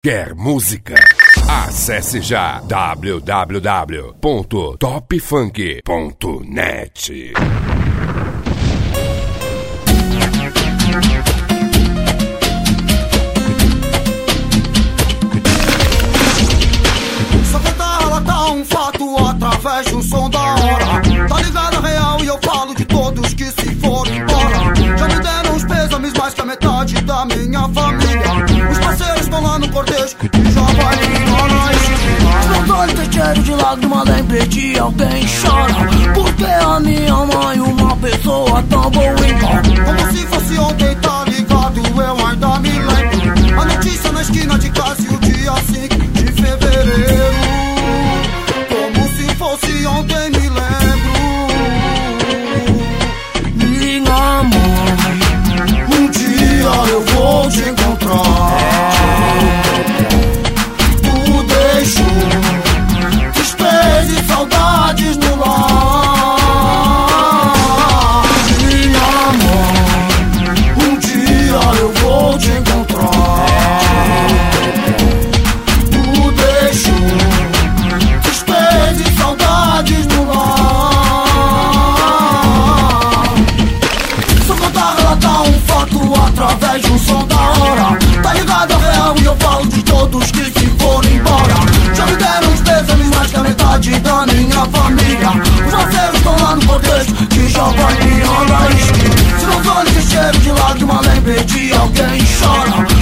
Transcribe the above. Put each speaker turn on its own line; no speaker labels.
Quer música? Acesse já www.topfunk.net.
Essa guitarra ela tá um fato através do som da hora. Tá ligado a real e eu falo de todos que se foram embora. Já me deram os pêsames mais que a metade da minha família. Os parceiros estão lá no cortejo e já vai embora. Os meus olhos têm cheiro de lágrima, lembrei de alguém chora. Porque a minha mãe, uma pessoa tão boa igual. Como se fosse ontem, tá ligado, eu ainda me lembro. A notícia na esquina de casa e o dia 5 de fevereiro. Como se fosse ontem, me lembro. Minha mãe, um dia eu vou te encontrar. Tu deixou tristeza e saudades no lar. Minha mãe, um dia eu vou te encontrar. Tu deixou tristeza e saudades no lar. Sua guitarra ela tá um fato através do som da hora. Tá ligado a real e eu falo de todos que se foram embora. Já me deram os pêsames mais que a metade da minha família. Os parceiros estão lá no cortejo que já vai virando a esquina. Se meus olhos têm cheiro de lágrima, lembrei de alguém chora.